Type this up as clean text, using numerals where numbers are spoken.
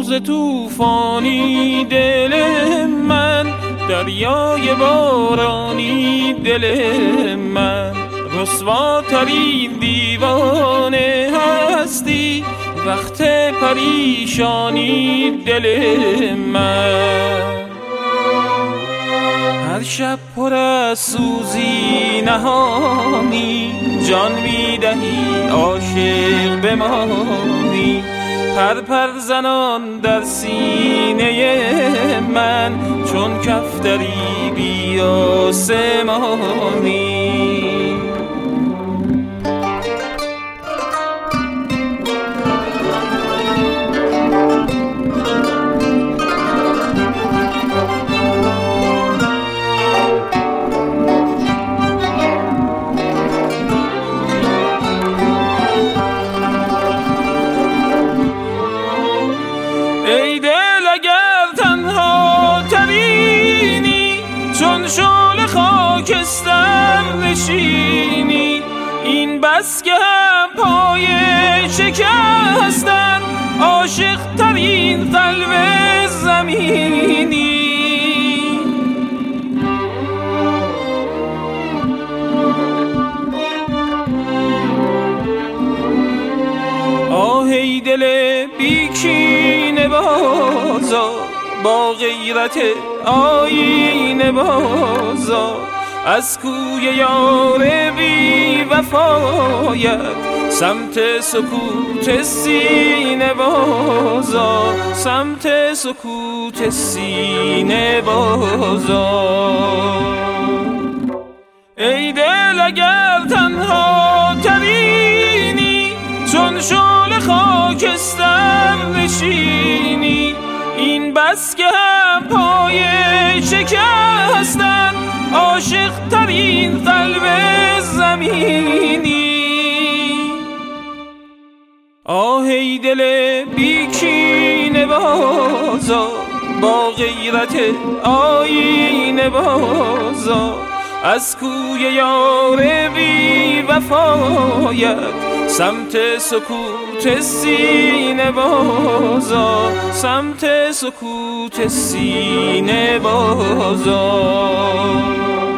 بغض طوفانی دل من، دریای بارانی دل من، رسواترین دیوانه هستی وقت پریشانی دل من. هر شب پر از سوزی نهانی، جان میدهی عاشق بمانی، پر پر زنان در سینه من، چون کفتری بی آسمانی. ای دل اگر تنها ترینی، چون شعله خاکستر نشینی، این بس که هم پای شکستن عاشق ترین قلب زمینی. آه ای دل بیکینه بازا، با غیرت آینه بازا، از کوی یار بی وفایت سمت سکوت سینه بازا، سمت سکوت سینه بازا. ای دل اگر تنها ترینی، چون شعله خاکستر نشینی، این بس که هم پای شکستن عاشق ترین قلب زمینی. آه ای دل بیکینه بازا، با غیرت آینه بازا، از کوی یار بی وفایت سمت سکوت سینه بازا، سمت سکوت سینه بازا.